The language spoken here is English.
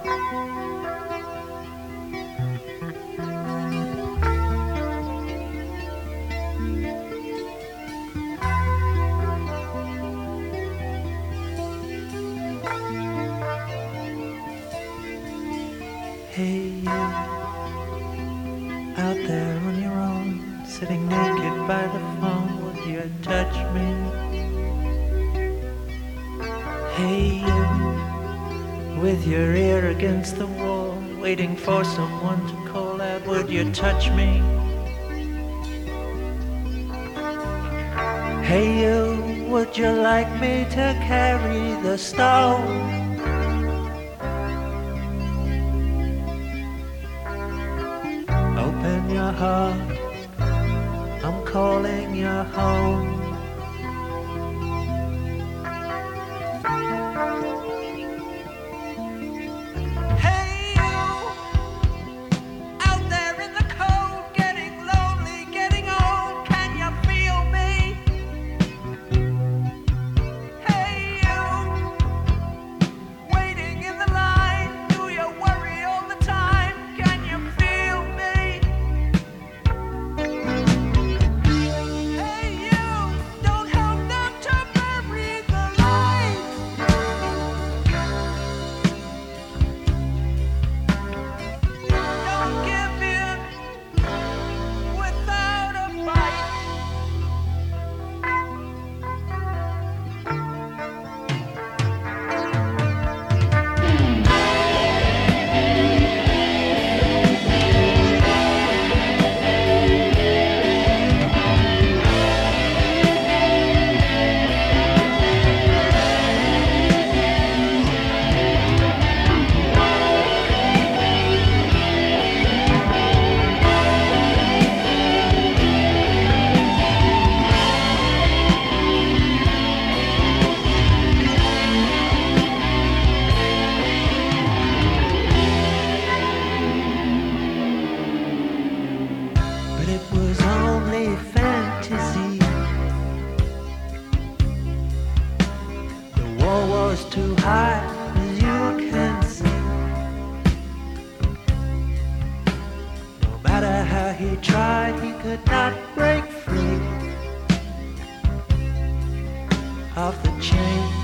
Hey, you, out there on your own, sitting naked by the phone, would you touch me? Hey, you, with your ear against the wall, waiting for someone to call out, would you touch me? Hey, you, would you like me to carry the stone? Open your heart, I'm calling you home. Hey you, out there in the cold, getting lonely, getting old, can you feel me? Hey you, waiting in the line, do you worry all the time, can you feel me? Hey you, don't help them to bury the light. Don't give in without a fight. But it was only fantasy. The wall was too high, as you can see. No matter how he tried, he could not break free of the chain.